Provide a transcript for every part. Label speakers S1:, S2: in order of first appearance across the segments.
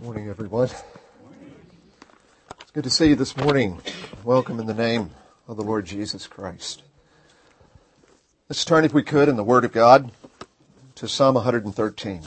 S1: Morning, everyone. It's good to see you this morning. Welcome in the name of the Lord Jesus Christ. Let's turn, if we could, in the Word of God to Psalm 113.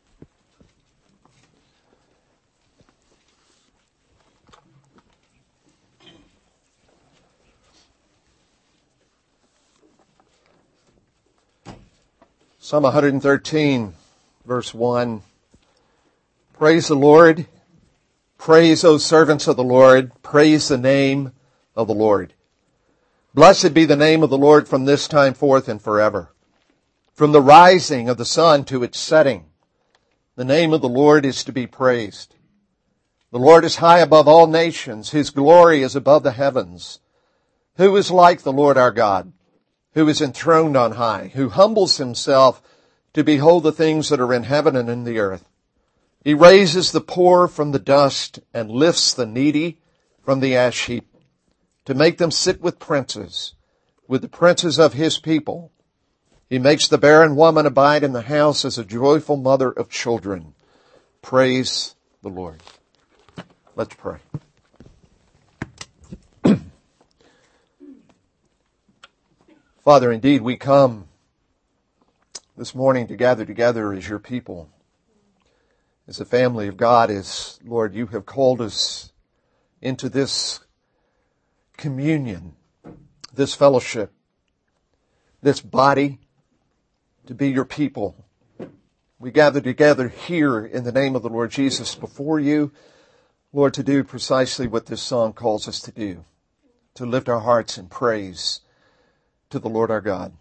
S1: Psalm 113, verse 1. Praise the Lord. Praise, O servants of the Lord. Praise the name of the Lord. Blessed be the name of the Lord from this time forth and forever. From the rising of the sun to its setting, the name of the Lord is to be praised. The Lord is high above all nations. His glory is above the heavens. Who is like the Lord our God, who is enthroned on high, who humbles himself to behold the things that are in heaven and in the earth? He raises the poor from the dust and lifts the needy from the ash heap to make them sit with the princes of his people. He makes the barren woman abide in the house as a joyful mother of children. Praise the Lord. Let's pray. Father, indeed, we come this morning to gather together as your people, as a family of God, as, Lord, you have called us into this communion, this fellowship, this body, to be your people. We gather together here in the name of the Lord Jesus before you, Lord, to do precisely what this song calls us to do, to lift our hearts in praise to the Lord our God.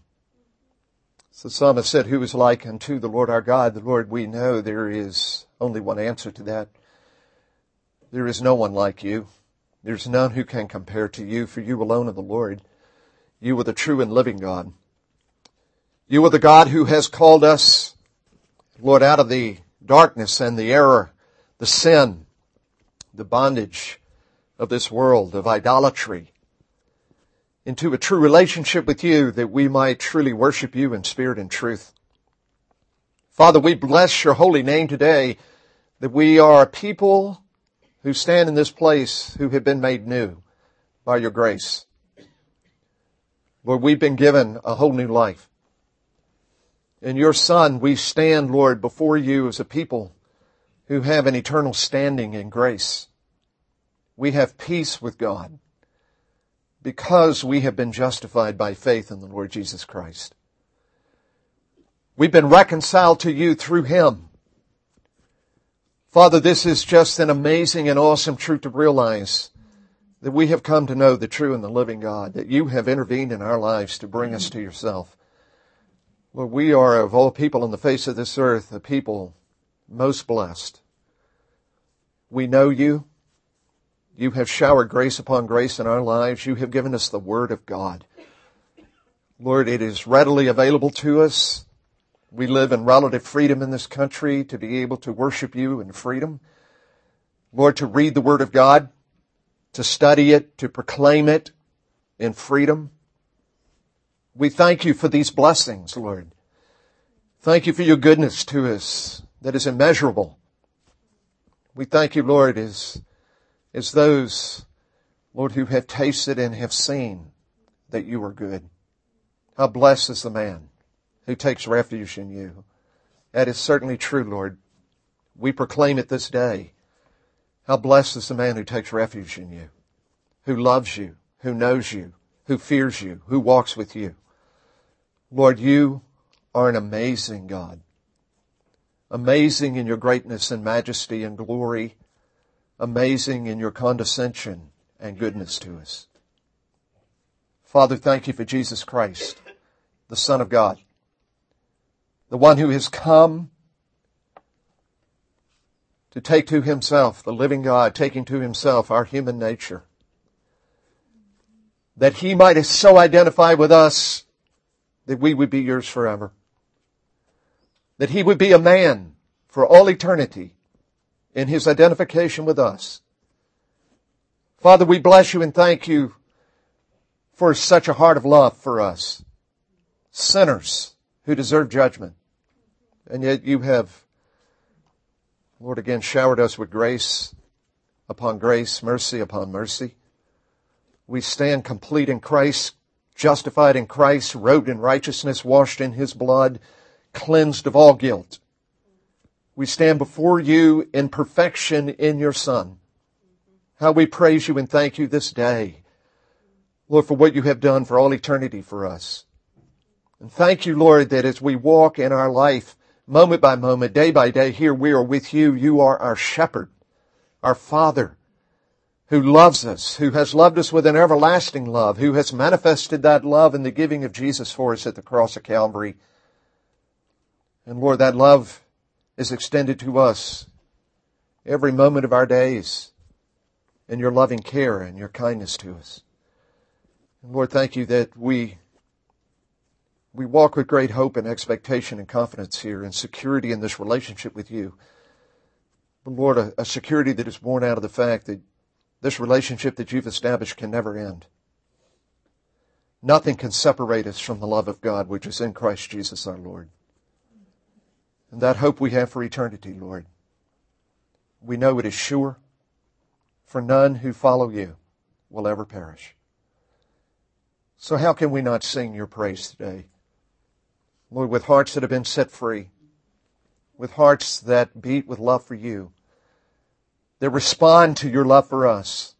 S1: So the psalmist said, who is like unto the Lord our God? The Lord, we know there is only one answer to that. There is no one like you. There's none who can compare to you, for you alone are the Lord. You are the true and living God. You are the God who has called us, Lord, out of the darkness and the error, the sin, the bondage of this world, of idolatry, into a true relationship with you, that we might truly worship you in spirit and truth. Father, we bless your holy name today, that we are a people who stand in this place who have been made new by your grace. Lord, we've been given a whole new life. In your Son, we stand, Lord, before you as a people who have an eternal standing in grace. We have peace with God, because we have been justified by faith in the Lord Jesus Christ. We've been reconciled to you through him. Father, this is just an amazing and awesome truth to realize, that we have come to know the true and the living God, that you have intervened in our lives to bring us to yourself. Lord, we are, of all people on the face of this earth, a people most blessed. We know you. You have showered grace upon grace in our lives. You have given us the Word of God. Lord, it is readily available to us. We live in relative freedom in this country to be able to worship you in freedom. Lord, to read the Word of God, to study it, to proclaim it in freedom. We thank you for these blessings, Lord. Thank you for your goodness to us that is immeasurable. We thank you, Lord, as those, Lord, who have tasted and have seen that you are good. How blessed is the man who takes refuge in you. That is certainly true, Lord. We proclaim it this day. How blessed is the man who takes refuge in you, who loves you, who knows you, who fears you, who walks with you. Lord, you are an amazing God. Amazing in your greatness and majesty and glory. Amazing in your condescension and goodness to us. Father, thank you for Jesus Christ, the Son of God, the one who has come to take to himself, the living God, taking to himself our human nature, that he might so identify with us that we would be yours forever, that he would be a man for all eternity, in his identification with us. Father, we bless you and thank you for such a heart of love for us, sinners who deserve judgment. And yet you have Lord, again, showered us with grace upon grace, mercy upon mercy. We stand complete in Christ, justified in Christ, robed in righteousness, washed in His blood, cleansed of all guilt. We stand before you in perfection in your Son. How we praise you and thank you this day, Lord, for what you have done for all eternity for us. And thank you, Lord, that as we walk in our life, moment by moment, day by day, here we are with you. You are our shepherd, our Father, who loves us, who has loved us with an everlasting love, who has manifested that love in the giving of Jesus for us at the cross of Calvary. And Lord, that love is extended to us every moment of our days in your loving care and your kindness to us. And Lord, thank you that we walk with great hope and expectation and confidence here and security in this relationship with you. But Lord, a security that is born out of the fact that this relationship that you've established can never end. Nothing can separate us from the love of God, which is in Christ Jesus our Lord. And that hope we have for eternity, Lord, we know it is sure, for none who follow you will ever perish. So how can we not sing your praise today? Lord, with hearts that have been set free, with hearts that beat with love for you, that respond to your love for us.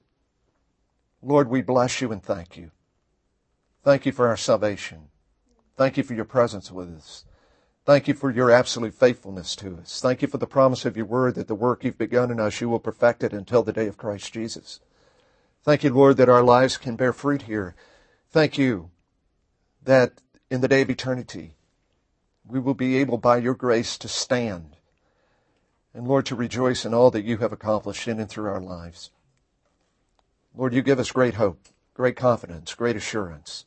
S1: Lord, we bless you and thank you. Thank you for our salvation. Thank you for your presence with us. Thank you for your absolute faithfulness to us. Thank you for the promise of your word that the work you've begun in us, you will perfect it until the day of Christ Jesus. Thank you, Lord, that our lives can bear fruit here. Thank you that in the day of eternity, we will be able by your grace to stand and, Lord, to rejoice in all that you have accomplished in and through our lives. Lord, you give us great hope, great confidence, great assurance.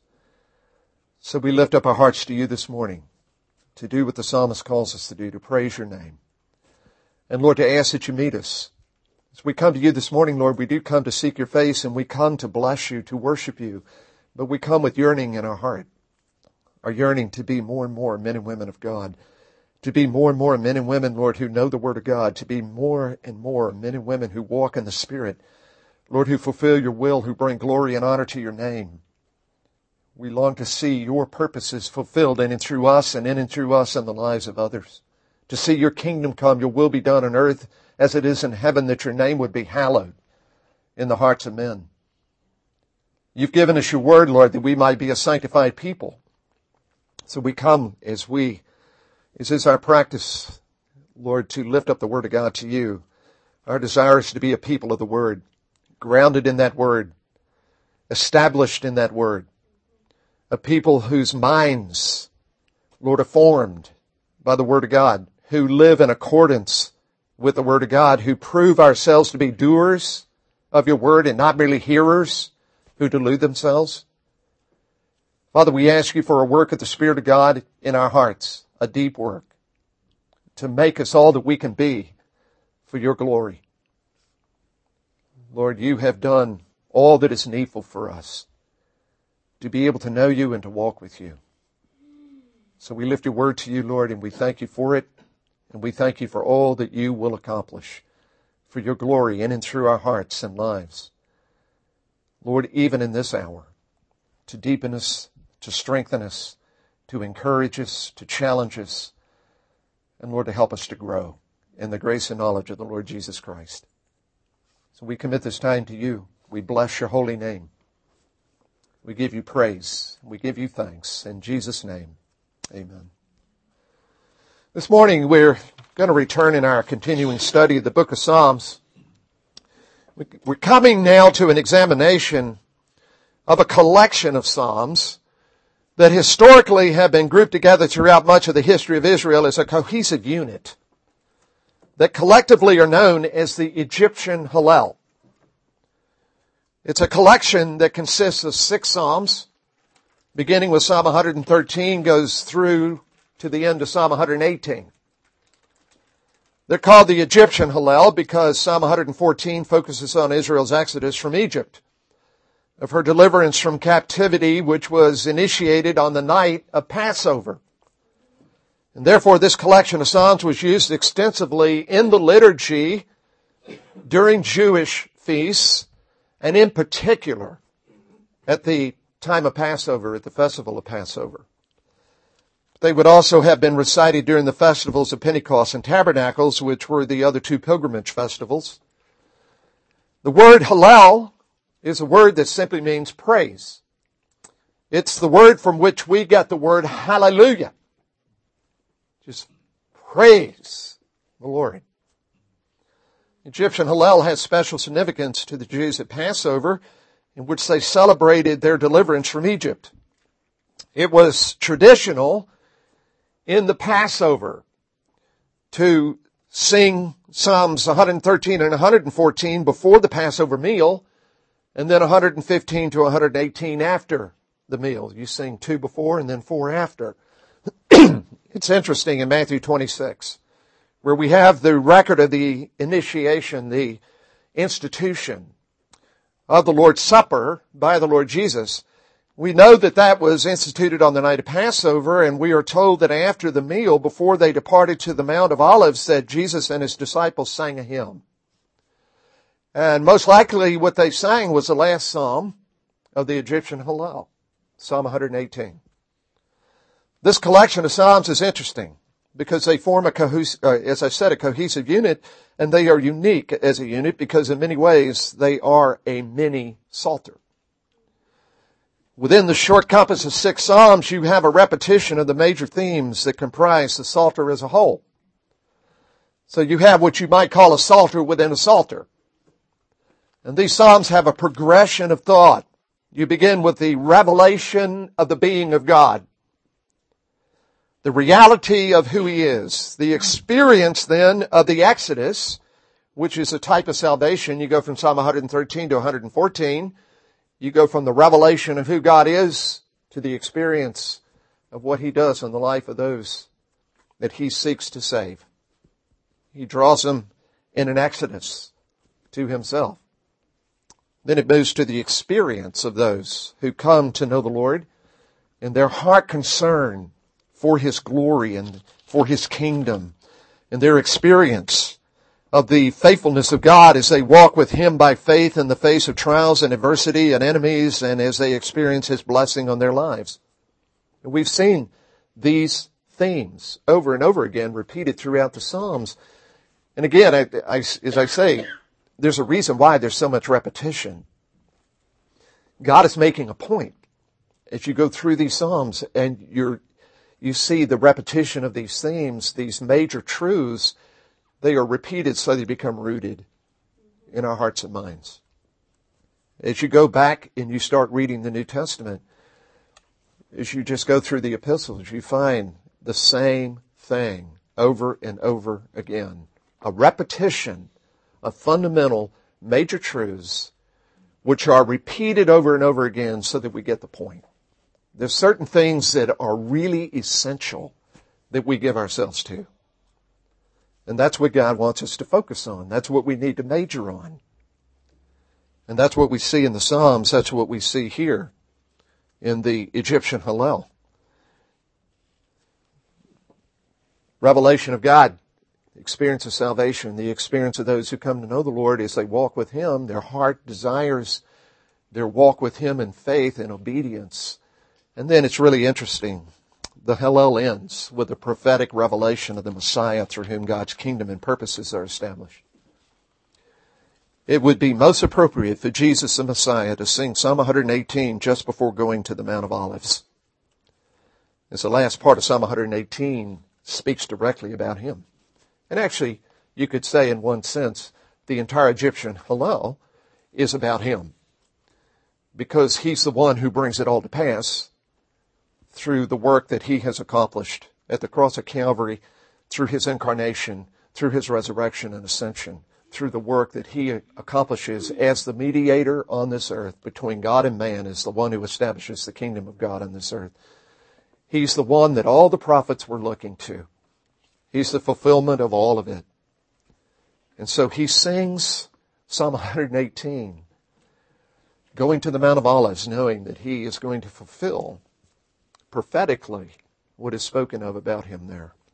S1: So we lift up our hearts to you this morning to do what the psalmist calls us to do, to praise your name. And Lord, to ask that you meet us. As we come to you this morning, Lord, we do come to seek your face and we come to bless you, to worship you. But we come with yearning in our heart, our yearning to be more and more men and women of God, to be more and more men and women, Lord, who know the Word of God, to be more and more men and women who walk in the Spirit, Lord, who fulfill your will, who bring glory and honor to your name. We long to see your purposes fulfilled in and through us and in and through us and the lives of others. To see your kingdom come, your will be done on earth as it is in heaven, that your name would be hallowed in the hearts of men. You've given us your word, Lord, that we might be a sanctified people. So we come as is our practice, Lord, to lift up the word of God to you. Our desire is to be a people of the word, grounded in that word, established in that word, a people whose minds, Lord, are formed by the word of God, who live in accordance with the word of God, who prove ourselves to be doers of your word and not merely hearers who delude themselves. Father, we ask you for a work of the Spirit of God in our hearts, a deep work, to make us all that we can be for your glory. Lord, you have done all that is needful for us to be able to know you and to walk with you. So we lift your word to you, Lord, and we thank you for it, and we thank you for all that you will accomplish for your glory in and through our hearts and lives. Lord, even in this hour, to deepen us, to strengthen us, to encourage us, to challenge us, and Lord, to help us to grow in the grace and knowledge of the Lord Jesus Christ. So we commit this time to you. We bless your holy name. We give you praise. We give you thanks. In Jesus' name, amen. This morning we're going to return in our continuing study of the book of Psalms. We're coming now to an examination of a collection of Psalms that historically have been grouped together throughout much of the history of Israel as a cohesive unit that collectively are known as the Egyptian Hallel. It's a collection that consists of 6 Psalms, beginning with Psalm 113, goes through to the end of Psalm 118. They're called the Egyptian Hallel because Psalm 114 focuses on Israel's exodus from Egypt, of her deliverance from captivity, which was initiated on the night of Passover. And therefore this collection of Psalms was used extensively in the liturgy during Jewish feasts, and in particular at the time of Passover, at the festival of Passover. They would also have been recited during the festivals of Pentecost and Tabernacles, which were the other two pilgrimage festivals. The word Hallel is a word that simply means praise. It's the word from which we get the word hallelujah. Just praise the Lord. Egyptian Hallel has special significance to the Jews at Passover, in which they celebrated their deliverance from Egypt. It was traditional in the Passover to sing Psalms 113 and 114 before the Passover meal, and then 115 to 118 after the meal. You sing 2 before and then 4 after. It's interesting in Matthew 26, where we have the record of the initiation, the institution of the Lord's Supper by the Lord Jesus. We know that that was instituted on the night of Passover, and we are told that after the meal, before they departed to the Mount of Olives, that Jesus and his disciples sang a hymn. And most likely what they sang was the last psalm of the Egyptian Hallel, Psalm 118. This collection of psalms is interesting because they form a cohesive unit, and they are unique as a unit because in many ways they are a mini psalter. Within the short compass of 6 psalms, you have a repetition of the major themes that comprise the psalter as a whole. So you have what you might call a psalter within a psalter. And these psalms have a progression of thought. You begin with the revelation of the being of God, the reality of who he is, the experience then of the Exodus, which is a type of salvation. You go from Psalm 113 to 114. You go from the revelation of who God is to the experience of what he does in the life of those that he seeks to save. He draws them in an exodus to himself. Then it moves to the experience of those who come to know the Lord and their heart concern for his glory and for his kingdom, and their experience of the faithfulness of God as they walk with him by faith in the face of trials and adversity and enemies, and as they experience his blessing on their lives. And we've seen these themes over and over again repeated throughout the Psalms. And again, as I say, there's a reason why there's so much repetition. God is making a point as you go through these Psalms, and you see the repetition of these themes, these major truths. They are repeated so they become rooted in our hearts and minds. As you go back and you start reading the New Testament, as you just go through the epistles, you find the same thing over and over again. A repetition of fundamental major truths which are repeated over and over again so that we get the point. There's certain things that are really essential that we give ourselves to. And that's what God wants us to focus on. That's what we need to major on. And that's what we see in the Psalms. That's what we see here in the Egyptian Hallel. Revelation of God, experience of salvation, the experience of those who come to know the Lord as they walk with him. Their heart desires their walk with him in faith and obedience. And then it's really interesting. The Hallel ends with a prophetic revelation of the Messiah through whom God's kingdom and purposes are established. It would be most appropriate for Jesus the Messiah to sing Psalm 118 just before going to the Mount of Olives. As the last part of Psalm 118 speaks directly about him. And actually, you could say in one sense, the entire Egyptian Hallel is about him. Because he's the one who brings it all to pass through the work that he has accomplished at the cross of Calvary, through his incarnation, through his resurrection and ascension, through the work that he accomplishes as the mediator on this earth between God and man, as the one who establishes the kingdom of God on this earth. He's the one that all the prophets were looking to. He's the fulfillment of all of it. And so he sings Psalm 118, going to the Mount of Olives, knowing that he is going to fulfill prophetically what is spoken of about him there.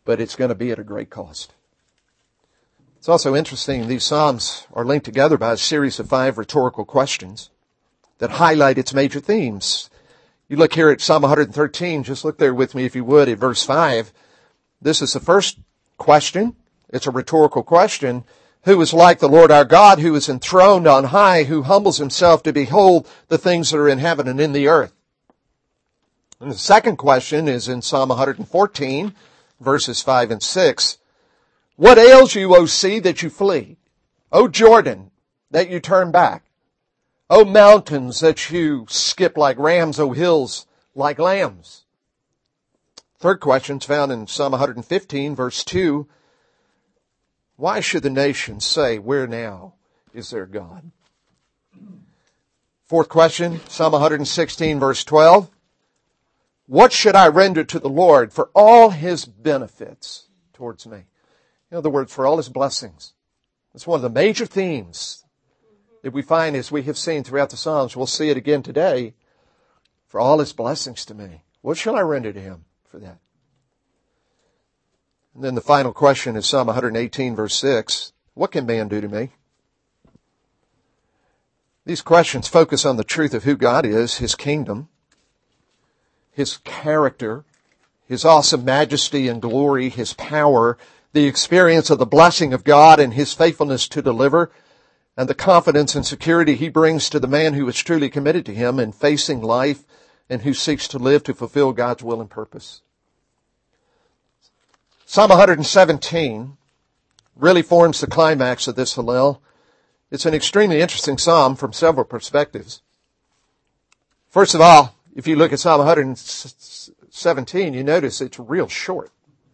S1: but it's going to be at a great cost. It's also interesting, these Psalms are linked together by a series of 5 rhetorical questions that highlight its major themes. You look here at Psalm 113, just look there with me if you would at verse 5. This is the first question. It's a rhetorical question. Who is like the Lord our God, who is enthroned on high, who humbles himself to behold the things that are in heaven and in the earth? And the second question is in Psalm 114, verses 5 and 6. What ails you, O sea, that you flee? O Jordan, that you turn back? O mountains, that you skip like rams? O hills, like lambs? Third question is found in Psalm 115, verse 2. Why should the nations say, where now is their God? Fourth question, Psalm 116, verse 12. What should I render to the Lord for all his benefits towards me? In other words, for all his blessings. It's one of the major themes that we find as we have seen throughout the Psalms. We'll see it again today. For all his blessings to me. What shall I render to him for that? And then the final question is Psalm 118, verse 6. What can man do to me? These questions focus on the truth of who God is, his kingdom, his character, his awesome majesty and glory, his power, the experience of the blessing of God and his faithfulness to deliver, and the confidence and security he brings to the man who is truly committed to him in facing life and who seeks to live to fulfill God's will and purpose. Psalm 117 really forms the climax of this Hallel. It's an extremely interesting psalm from several perspectives. First of all, if you look at Psalm 117, you notice it's real short.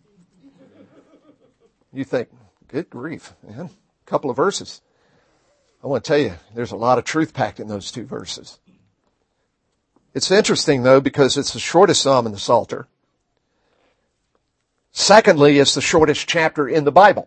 S1: You think, good grief, man, a couple of verses. I want to tell you, there's a lot of truth packed in those 2 verses. It's interesting, though, because it's the shortest psalm in the Psalter. Secondly, it's the shortest chapter in the Bible.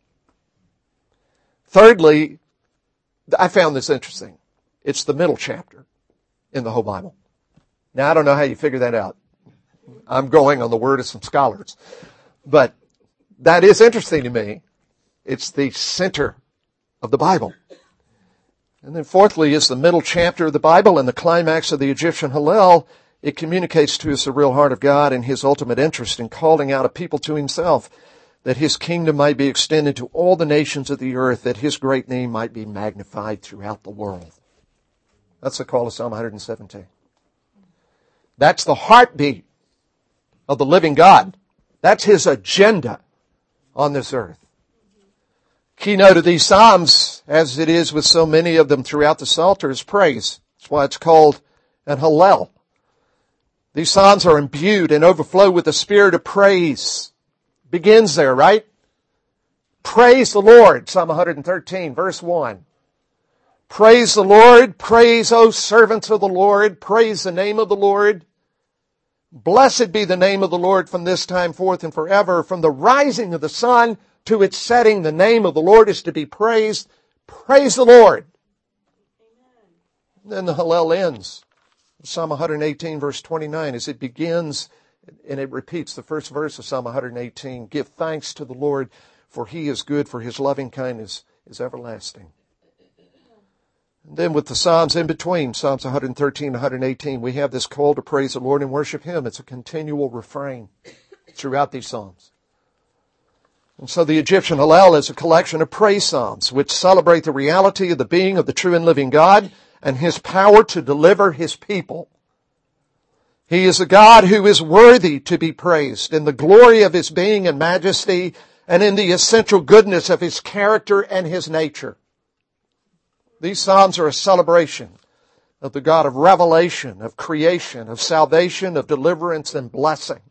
S1: Thirdly, I found this interesting. It's the middle chapter in the whole Bible. Now, I don't know how you figure that out. I'm going on the word of some scholars. But that is interesting to me. It's the center of the Bible. And then fourthly is the middle chapter of the Bible and the climax of the Egyptian Hallel. It communicates to us the real heart of God and his ultimate interest in calling out a people to himself, that his kingdom might be extended to all the nations of the earth, that his great name might be magnified throughout the world. That's the call of Psalm 117. That's the heartbeat of the living God. That's his agenda on this earth. Keynote of these Psalms, as it is with so many of them throughout the Psalter, is praise. That's why it's called an Hallel. These Psalms are imbued and overflow with the spirit of praise. Begins there, right? Praise the Lord, Psalm 113, verse 1. Praise the Lord, praise, O servants of the Lord, praise the name of the Lord. Blessed be the name of the Lord from this time forth and forever. From the rising of the sun to its setting, the name of the Lord is to be praised. Praise the Lord. Then the Hallel ends. Psalm 118, verse 29, as it begins, and it repeats the first verse of Psalm 118. Give thanks to the Lord, for he is good, for his loving kindness is everlasting. And then with the Psalms in between, Psalms 113 and 118, we have this call to praise the Lord and worship him. It's a continual refrain throughout these Psalms. And so the Egyptian Hallel is a collection of praise psalms which celebrate the reality of the being of the true and living God and his power to deliver his people. He is a God who is worthy to be praised in the glory of his being and majesty and in the essential goodness of his character and his nature. These Psalms are a celebration of the God of revelation, of creation, of salvation, of deliverance and blessing.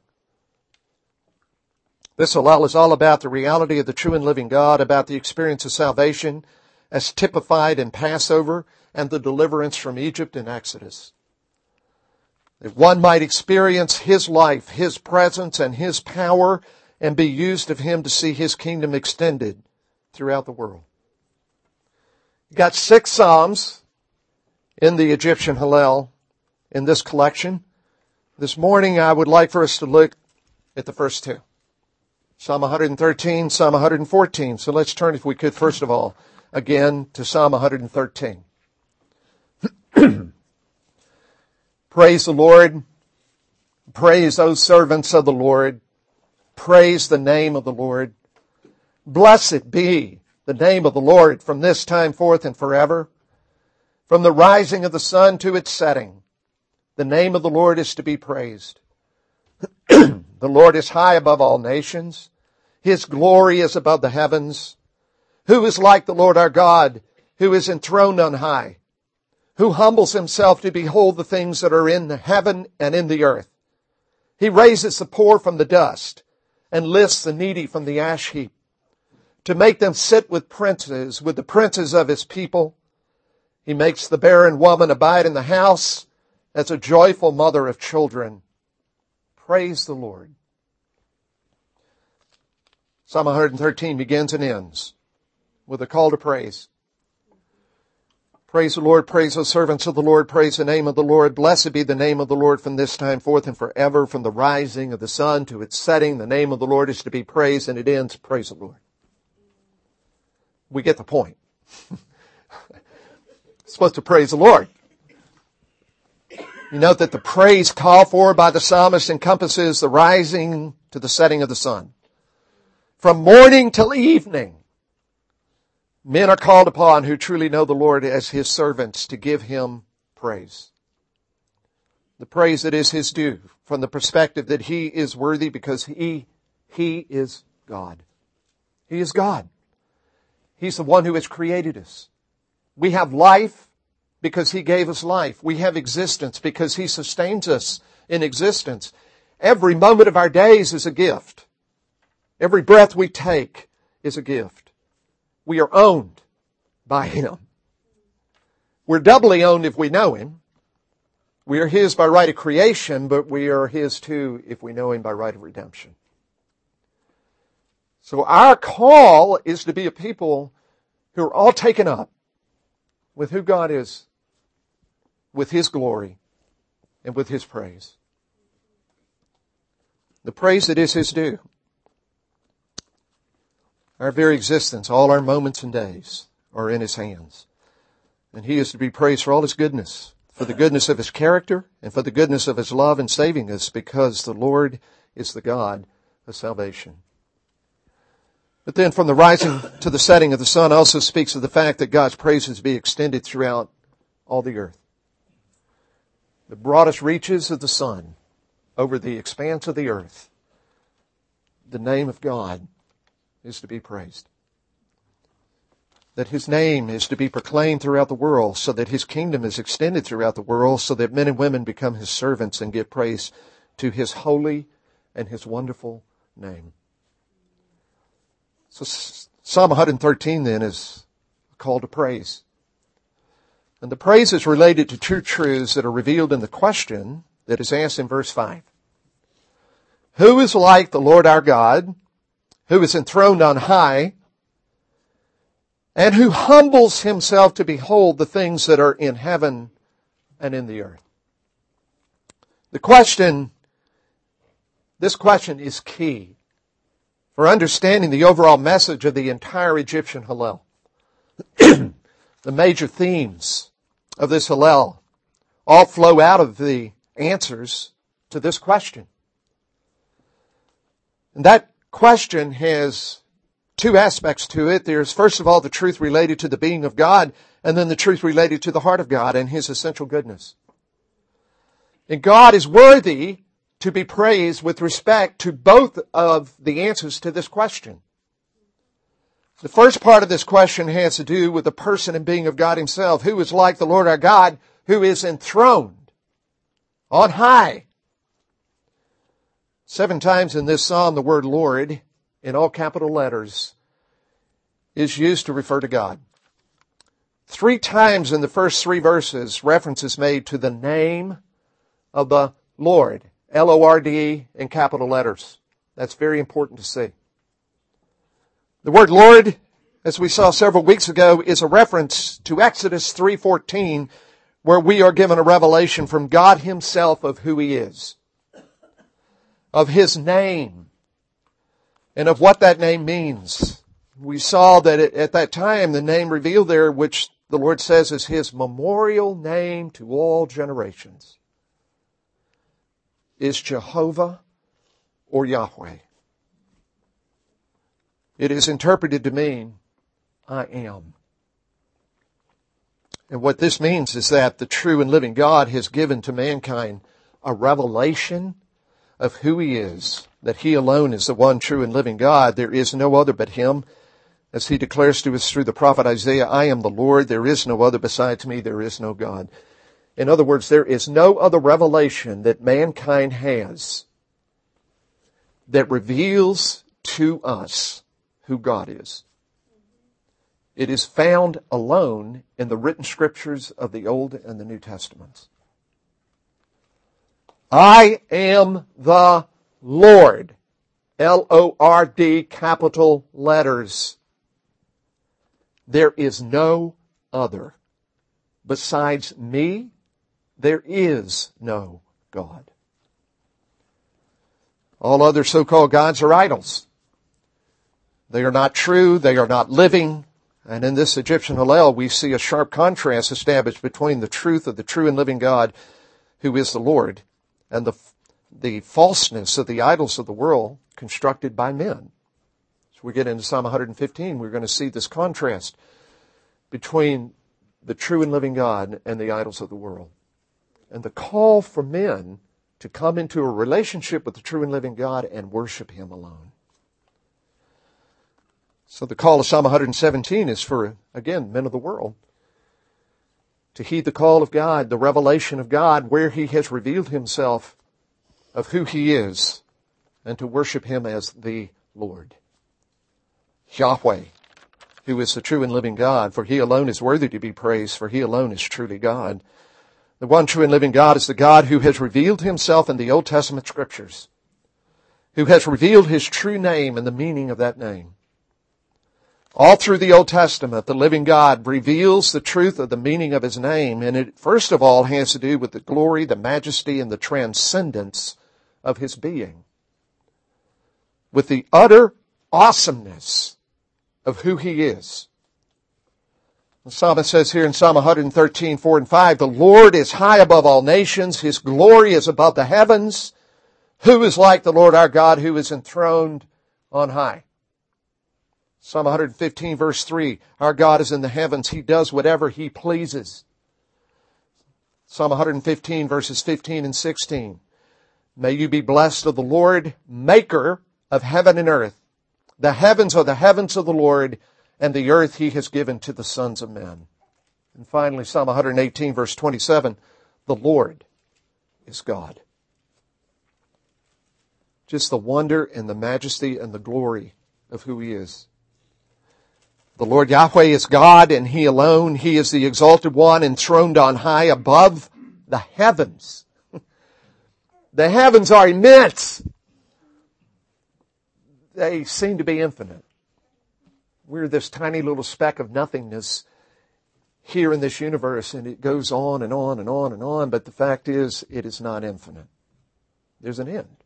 S1: This Hallel is all about the reality of the true and living God, about the experience of salvation as typified in Passover and the deliverance from Egypt in Exodus. That one might experience his life, his presence, and his power, and be used of him to see his kingdom extended throughout the world. You got 6 Psalms in the Egyptian Hallel in this collection. This morning I would like for us to look at the first 2. Psalm 113, Psalm 114. So let's turn, if we could, first of all, again to Psalm 113. Praise the Lord. Praise, O servants of the Lord. Praise the name of the Lord. Blessed be the name of the Lord from this time forth and forever. From the rising of the sun to its setting, the name of the Lord is to be praised. The Lord is high above all nations. His glory is above the heavens. Who is like the Lord our God, who is enthroned on high, who humbles himself to behold the things that are in heaven and in the earth? He raises the poor from the dust and lifts the needy from the ash heap, to make them sit with princes, with the princes of his people. He makes the barren woman abide in the house as a joyful mother of children. Praise the Lord. Psalm 113 begins and ends with a call to praise. Praise the Lord, praise the servants of the Lord, praise the name of the Lord. Blessed be the name of the Lord from this time forth and forever. From the rising of the sun to its setting, the name of the Lord is to be praised, and it ends, praise the Lord. We get the point. Supposed to praise the Lord. You note that the praise called for by the psalmist encompasses the rising to the setting of the sun. From morning till evening, men are called upon who truly know the Lord as his servants to give him praise. The praise that is his due from the perspective that he is worthy because he is God. He is God. He's the one who has created us. We have life because he gave us life. We have existence because he sustains us in existence. Every moment of our days is a gift. Every breath we take is a gift. We are owned by him. We're doubly owned if we know him. We are his by right of creation, but we are his too if we know him by right of redemption. So our call is to be a people who are all taken up with who God is, with his glory, and with his praise. The praise that is his due. Our very existence, all our moments and days are in his hands. And he is to be praised for all his goodness, for the goodness of his character, and for the goodness of his love in saving us, because the Lord is the God of salvation. But then from the rising to the setting of the sun also speaks of the fact that God's praises be extended throughout all the earth. The broadest reaches of the sun over the expanse of the earth, the name of God is to be praised. That his name is to be proclaimed throughout the world so that his kingdom is extended throughout the world so that men and women become his servants and give praise to his holy and his wonderful name. So Psalm 113 then is a call to praise. And the praise is related to two truths that are revealed in the question that is asked in verse 5. Who is like the Lord our God, who is enthroned on high, and who humbles himself to behold the things that are in heaven and in the earth? This question is key for understanding the overall message of the entire Egyptian Hallel. The major themes of this Hallel all flow out of the answers to this question. And that question has two aspects to it. There's first of all the truth related to the being of God, and then the truth related to the heart of God and his essential goodness. And God is worthy to be praised with respect to both of the answers to this question. The first part of this question has to do with the person and being of God himself, who is like the Lord our God, who is enthroned on high. 7 times in this psalm, the word Lord, in all capital letters, is used to refer to God. 3 times in the first 3 verses, reference is made to the name of the Lord. L-O-R-D in capital letters. That's very important to see. The word Lord, as we saw several weeks ago, is a reference to Exodus 3:14, where we are given a revelation from God himself of who he is, of his name. and of what that name means. We saw that at that time the name revealed there, which the Lord says is His memorial name to all generations, is Jehovah or Yahweh. It is interpreted to mean, I am. And what this means is that the true and living God has given to mankind a revelation of who He is, that He alone is the one true and living God. There is no other but Him. As He declares to us through the prophet Isaiah, I am the Lord, there is no other besides me, there is no God. In other words, there is no other revelation that mankind has that reveals to us who God is. It is found alone in the written scriptures of the Old and the New Testaments. I am the Lord. L-O-R-D, capital letters. There is no other. Besides me, there is no God. All other so-called gods are idols. They are not true. They are not living. And in this Egyptian Hallel, we see a sharp contrast established between the truth of the true and living God, who is the Lord, and the falseness of the idols of the world constructed by men. As we get into Psalm 115, we're going to see this contrast between the true and living God and the idols of the world. And the call for men to come into a relationship with the true and living God and worship Him alone. So the call of Psalm 117 is for, again, men of the world to heed the call of God, the revelation of God, where He has revealed Himself of who He is, and to worship Him as the Lord. Yahweh, who is the true and living God, for He alone is worthy to be praised, for He alone is truly God. The one true and living God is the God who has revealed Himself in the Old Testament Scriptures, who has revealed His true name and the meaning of that name. All through the Old Testament, the living God reveals the truth of the meaning of His name, and it first of all has to do with the glory, the majesty, and the transcendence of His being, with the utter awesomeness of who He is. The psalmist says here in Psalm 113, 4 and 5, the Lord is high above all nations, His glory is above the heavens. Who is like the Lord our God, who is enthroned on high? Psalm 115 verse 3, our God is in the heavens. He does whatever He pleases. Psalm 115 verses 15 and 16. May you be blessed of the Lord, maker of heaven and earth. The heavens are the heavens of the Lord, and the earth He has given to the sons of men. And finally, Psalm 118 verse 27, the Lord is God. Just the wonder and the majesty and the glory of who He is. The Lord Yahweh is God, and He alone. He is the exalted one, enthroned on high above the heavens. The heavens are immense. They seem to be infinite. We're this tiny little speck of nothingness here in this universe, and it goes on and on and on and on, but the fact is, it is not infinite. There's an end.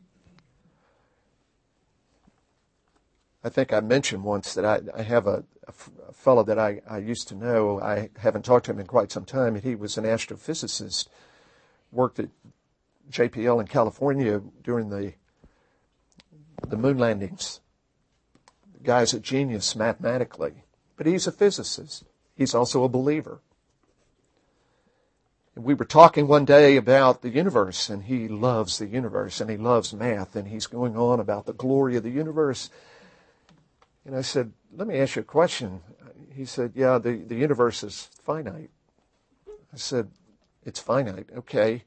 S1: I think I mentioned once that I have a fellow that I used to know. I haven't talked to him in quite some time. He was an astrophysicist, worked at JPL in California during the moon landings. The guy's a genius mathematically, but he's a physicist. He's also a believer. And we were talking one day about the universe, and he loves the universe, and he loves math, and he's going on about the glory of the universe. And I said, let me ask you a question. He said, yeah, the universe is finite. I said, it's finite. Okay.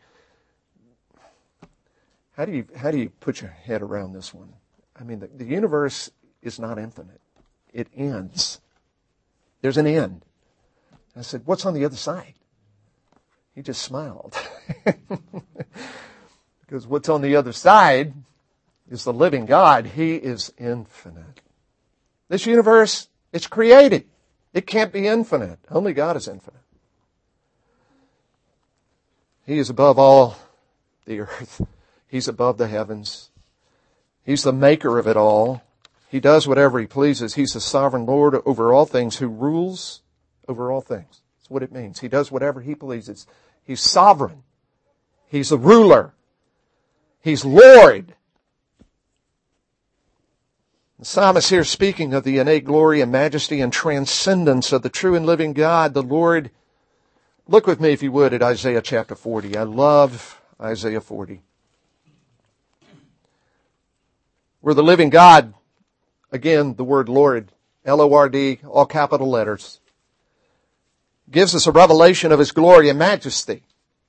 S1: How do you put your head around this one? I mean, the universe is not infinite. It ends. There's an end. I said, what's on the other side? He just smiled. Because what's on the other side is the living God. He is infinite. This universe, it's created. It can't be infinite. Only God is infinite. He is above all the earth. He's above the heavens. He's the maker of it all. He does whatever He pleases. He's the sovereign Lord over all things who rules over all things. That's what it means. He does whatever He pleases. He's sovereign. He's a ruler. He's Lord. The psalmist here speaking of the innate glory and majesty and transcendence of the true and living God, the Lord. Look with me, if you would, at Isaiah chapter 40. I love Isaiah 40. Where the living God, again, the word Lord, L-O-R-D, all capital letters, gives us a revelation of His glory and majesty.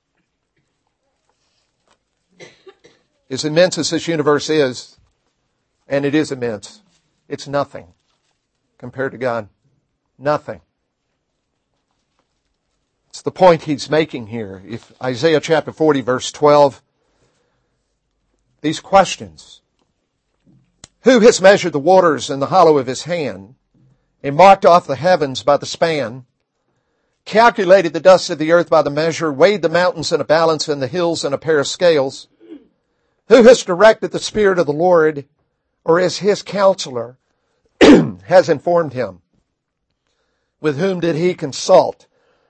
S1: As immense as this universe is, and it is immense, it's nothing compared to God. Nothing. It's the point he's making here. If Isaiah chapter 40, verse 12, these questions. Who has measured the waters in the hollow of His hand, and marked off the heavens by the span, calculated the dust of the earth by the measure, weighed the mountains in a balance and the hills in a pair of scales? Who has directed the Spirit of the Lord, or is His counselor, has informed Him? With whom did He consult?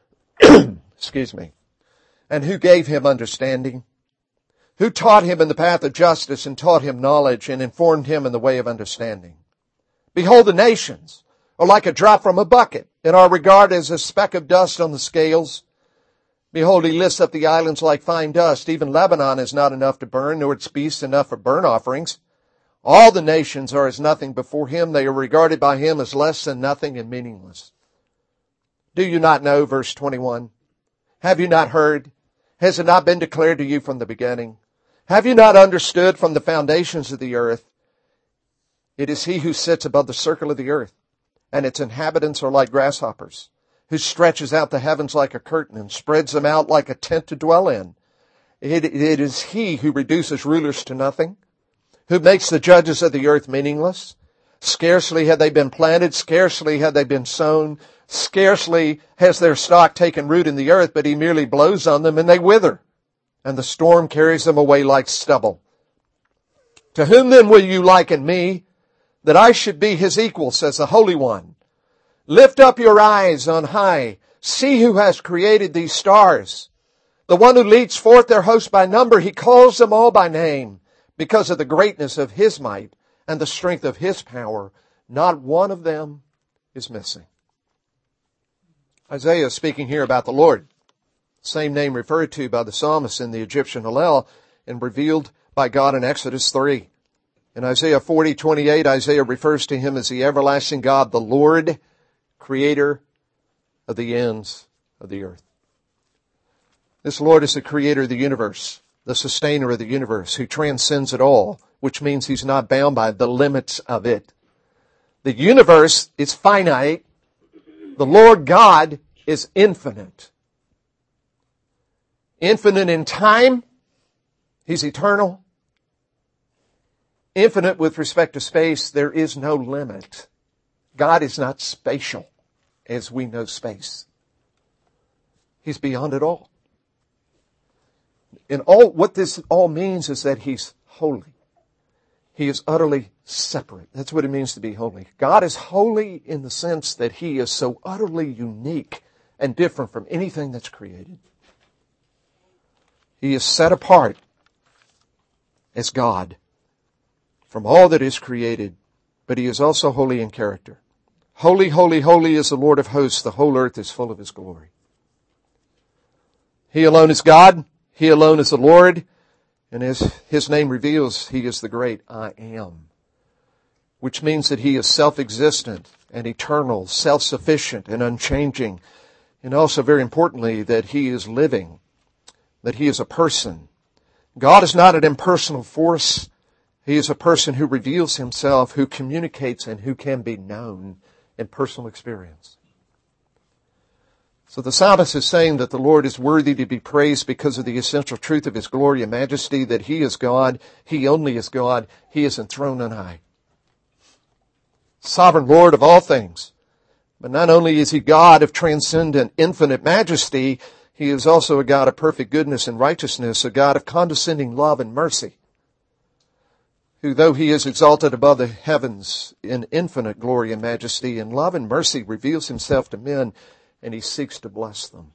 S1: Excuse me. And who gave Him understanding? Who taught Him in the path of justice and taught Him knowledge and informed Him in the way of understanding? Behold, the nations are like a drop from a bucket and are regarded as a speck of dust on the scales. Behold, He lifts up the islands like fine dust. Even Lebanon is not enough to burn, nor its beasts enough for burnt offerings. All the nations are as nothing before Him. They are regarded by Him as less than nothing and meaningless. Do you not know, verse 21? Have you not heard? Has it not been declared to you from the beginning? Have you not understood from the foundations of the earth? It is He who sits above the circle of the earth, and its inhabitants are like grasshoppers, who stretches out the heavens like a curtain and spreads them out like a tent to dwell in. It is He who reduces rulers to nothing, who makes the judges of the earth meaningless. Scarcely had they been planted, scarcely had they been sown, scarcely has their stock taken root in the earth, but He merely blows on them and they wither, and the storm carries them away like stubble. To whom then will you liken me, that I should be His equal, says the Holy One? Lift up your eyes on high. See who has created these stars. The one who leads forth their host by number. He calls them all by name. Because of the greatness of His might and the strength of His power, not one of them is missing. Isaiah is speaking here about the Lord. Same name referred to by the psalmist in the Egyptian Hallel and revealed by God in Exodus 3. In Isaiah 40:28, Isaiah refers to Him as the everlasting God, the Lord, creator of the ends of the earth. This Lord is the creator of the universe, the sustainer of the universe, who transcends it all, which means He's not bound by the limits of it. The universe is finite. The Lord God is infinite. Infinite in time. He's eternal. Infinite with respect to space. There is no limit. God is not spatial as we know space. He's beyond it all. And what this all means is that He's holy. He is utterly separate. That's what it means to be holy. God is holy in the sense that He is so utterly unique and different from anything that's created. He is set apart as God from all that is created, but He is also holy in character. Holy, holy, holy is the Lord of hosts. The whole earth is full of His glory. He alone is God. He alone is the Lord. And as His name reveals, He is the great I Am, which means that He is self-existent and eternal, self-sufficient and unchanging. And also, very importantly, that He is living, that He is a person. God is not an impersonal force. He is a person who reveals Himself, who communicates, and who can be known in personal experience. So the psalmist is saying that the Lord is worthy to be praised because of the essential truth of His glory and majesty, that He is God, He only is God, He is enthroned on high. Sovereign Lord of all things. But not only is He God of transcendent, infinite majesty, He is also a God of perfect goodness and righteousness, a God of condescending love and mercy. who though he is exalted above the heavens in infinite glory and majesty, in love and mercy reveals himself to men, and he seeks to bless them.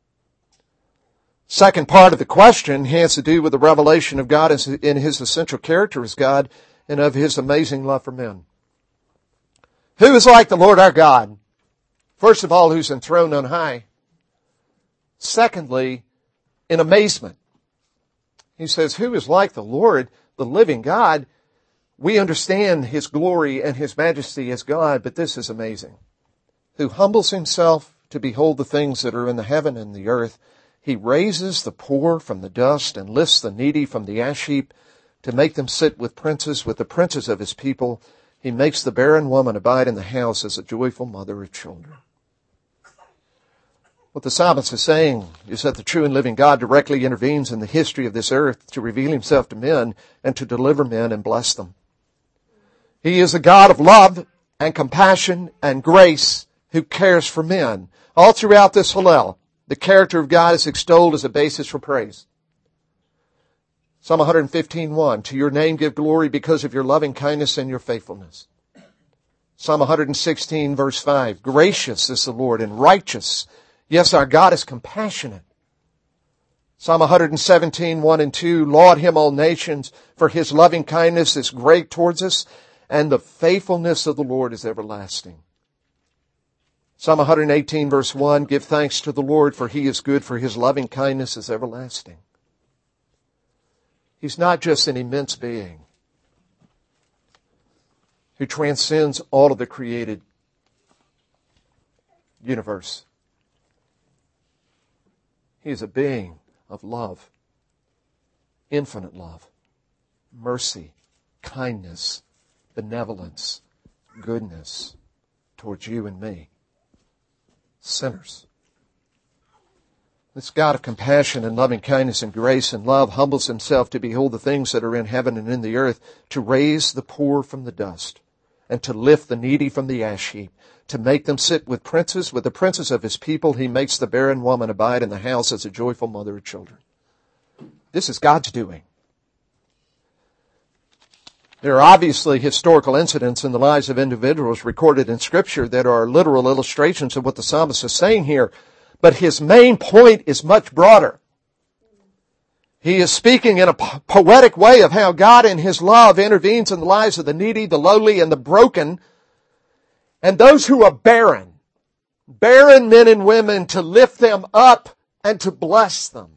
S1: Second part of the question has to do with the revelation of God in his essential character as God and of his amazing love for men. Who is like the Lord our God? First of all, who's enthroned on high. Secondly, in amazement. He says, who is like the Lord, the living God? We understand his glory and his majesty as God, but this is amazing. Who humbles himself to behold the things that are in the heaven and the earth. He raises the poor from the dust and lifts the needy from the ash heap to make them sit with the princes of his people. He makes the barren woman abide in the house as a joyful mother of children. What the psalmist is saying is that the true and living God directly intervenes in the history of this earth to reveal himself to men and to deliver men and bless them. He is a God of love and compassion and grace who cares for men. All throughout this Hallel, the character of God is extolled as a basis for praise. Psalm 115:1, to your name give glory because of your loving kindness and your faithfulness. Psalm 116 verse 5, gracious is the Lord and righteous. Yes, our God is compassionate. Psalm 117:1 and 2, laud him all nations, for his loving kindness is great towards us, and the faithfulness of the Lord is everlasting. Psalm 118 verse 1, give thanks to the Lord, for he is good, for his loving kindness is everlasting. He's not just an immense being who transcends all of the created universe. He is a being of love, infinite love, mercy, kindness, benevolence, goodness towards you and me, sinners. This God of compassion and loving kindness and grace and love humbles himself to behold the things that are in heaven and in the earth, to raise the poor from the dust, and to lift the needy from the ash heap, to make them sit with the princes of his people. He makes the barren woman abide in the house as a joyful mother of children. This is God's doing. There are obviously historical incidents in the lives of individuals recorded in Scripture that are literal illustrations of what the psalmist is saying here. But his main point is much broader. He is speaking in a poetic way of how God in his love intervenes in the lives of the needy, the lowly, and the broken, and those who are barren men and women, to lift them up and to bless them,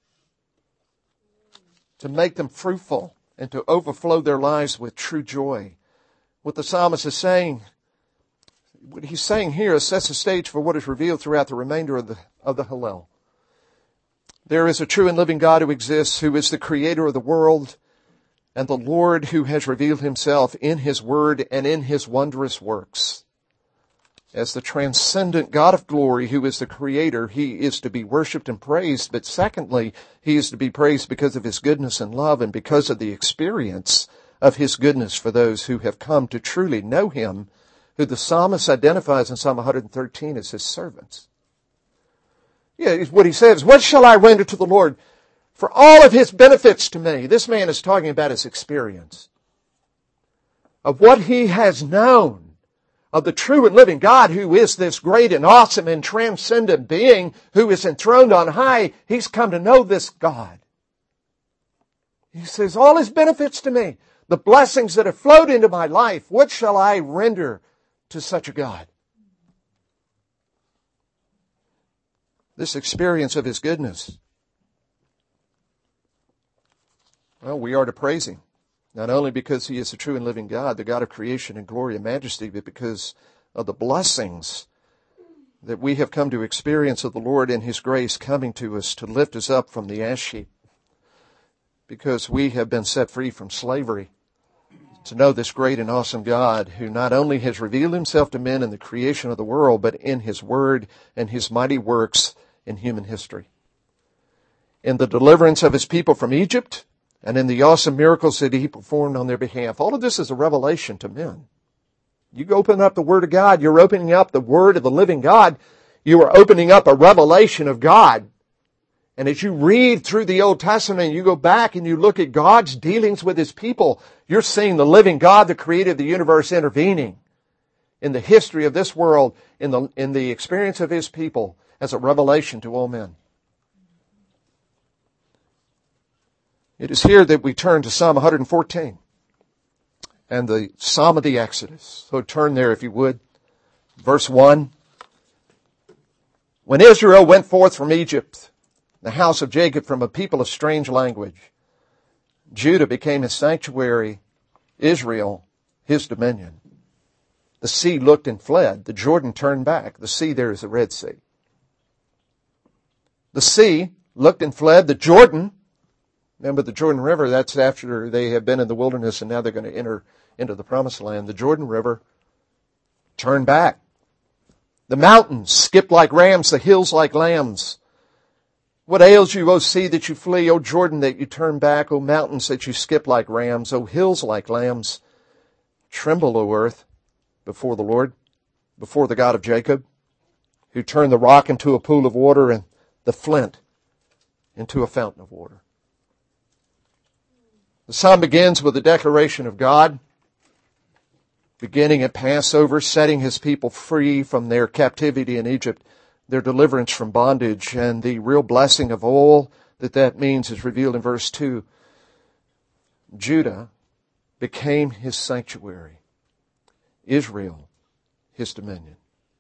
S1: to make them fruitful and to overflow their lives with true joy. What the psalmist is saying, what he's saying here sets the stage for what is revealed throughout the remainder of the Hallel. There is a true and living God who exists, who is the creator of the world, and the Lord who has revealed himself in his word and in his wondrous works. As the transcendent God of glory, who is the creator, he is to be worshipped and praised. But secondly, he is to be praised because of his goodness and love and because of the experience of his goodness for those who have come to truly know him, who the psalmist identifies in Psalm 113 as his servants. Yeah, what he says, what shall I render to the Lord for all of his benefits to me? This man is talking about his experience of what he has known of the true and living God, who is this great and awesome and transcendent being who is enthroned on high. He's come to know this God. He says, all his benefits to me, the blessings that have flowed into my life, what shall I render to such a God? This experience of his goodness, well, we are to praise him. Not only because he is the true and living God, the God of creation and glory and majesty, but because of the blessings that we have come to experience of the Lord in his grace coming to us to lift us up from the ash heap. Because we have been set free from slavery to know this great and awesome God who not only has revealed himself to men in the creation of the world, but in his word and his mighty works in human history. In the deliverance of his people from Egypt, and in the awesome miracles that he performed on their behalf. All of this is a revelation to men. You open up the Word of God, you're opening up the Word of the living God. You are opening up a revelation of God And as you read through the Old Testament, you go back and you look at God's dealings with His people, you're seeing the living God, the creator of the universe, intervening in the history of this world, in the experience of His people as a revelation to all men. It is here that we turn to Psalm 114 and the Psalm of the Exodus. So turn there if you would. Verse 1. When Israel went forth from Egypt, the house of Jacob from a people of strange language, Judah became his sanctuary, Israel his dominion. The sea looked and fled. The Jordan turned back. The sea there is the Red Sea. The sea looked and fled. The Jordan, remember the Jordan River, that's after they have been in the wilderness and now they're going to enter into the promised land. The Jordan River turned back. The mountains skipped like rams, the hills like lambs. What ails you, O sea, that you flee, O Jordan, that you turn back, O mountains, that you skip like rams, O hills like lambs? Tremble, O earth, before the Lord, before the God of Jacob, who turned the rock into a pool of water and the flint into a fountain of water. The psalm begins with a declaration of God, beginning at Passover, setting His people free from their captivity in Egypt, their deliverance from bondage, and the real blessing of all that means is revealed in verse 2. Judah became His sanctuary, Israel His dominion.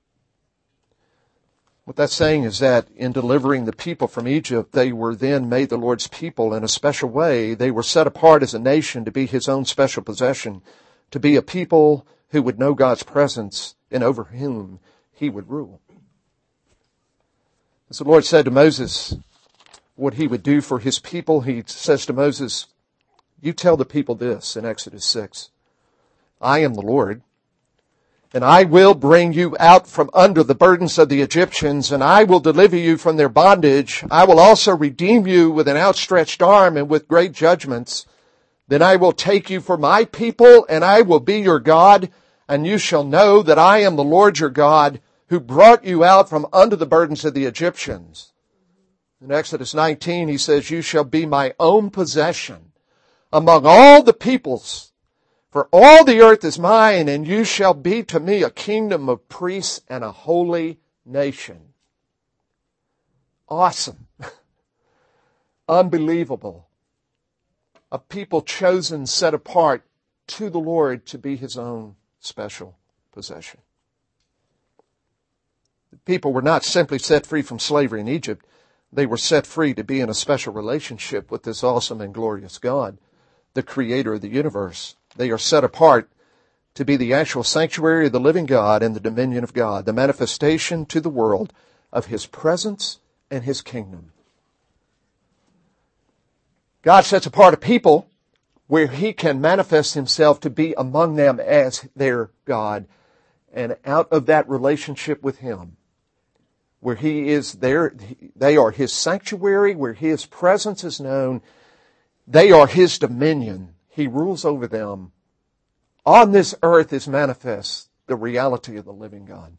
S1: What that's saying is that in delivering the people from Egypt, they were then made the Lord's people in a special way. They were set apart as a nation to be His own special possession, to be a people who would know God's presence and over whom He would rule. As the Lord said to Moses what He would do for His people, He says to Moses, you tell the people this in Exodus 6. I am the Lord, and I will bring you out from under the burdens of the Egyptians, and I will deliver you from their bondage. I will also redeem you with an outstretched arm and with great judgments. Then I will take you for my people, and I will be your God, and you shall know that I am the Lord your God, who brought you out from under the burdens of the Egyptians. In Exodus 19, He says, you shall be my own possession among all the peoples, for all the earth is mine, and you shall be to me a kingdom of priests and a holy nation. Awesome. Unbelievable. A people chosen, set apart to the Lord to be His own special possession. The people were not simply set free from slavery in Egypt. They were set free to be in a special relationship with this awesome and glorious God, the creator of the universe. They are set apart to be the actual sanctuary of the living God and the dominion of God, the manifestation to the world of His presence and His kingdom. God sets apart a people where He can manifest Himself to be among them as their God. And out of that relationship with Him, where He is there, they are His sanctuary, where His presence is known, they are His dominion. He rules over them. On this earth is manifest the reality of the living God.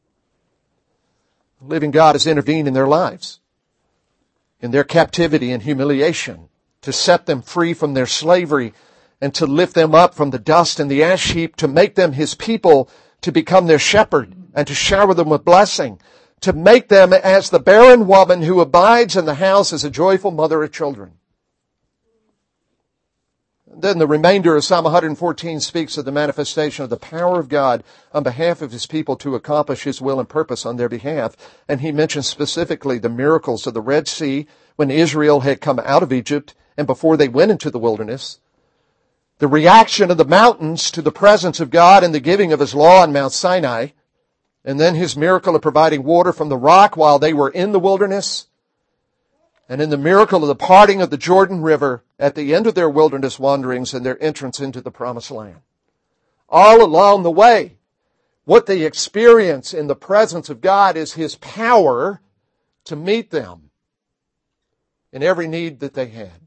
S1: The living God has intervened in their lives, in their captivity and humiliation, to set them free from their slavery and to lift them up from the dust and the ash heap, to make them His people, to become their shepherd and to shower them with blessing, to make them as the barren woman who abides in the house as a joyful mother of children. Then the remainder of Psalm 114 speaks of the manifestation of the power of God on behalf of His people to accomplish His will and purpose on their behalf. And he mentions specifically the miracles of the Red Sea when Israel had come out of Egypt and before they went into the wilderness. The reaction of the mountains to the presence of God and the giving of His law on Mount Sinai. And then His miracle of providing water from the rock while they were in the wilderness. And in the miracle of the parting of the Jordan River at the end of their wilderness wanderings and their entrance into the promised land. All along the way, what they experience in the presence of God is His power to meet them in every need that they had.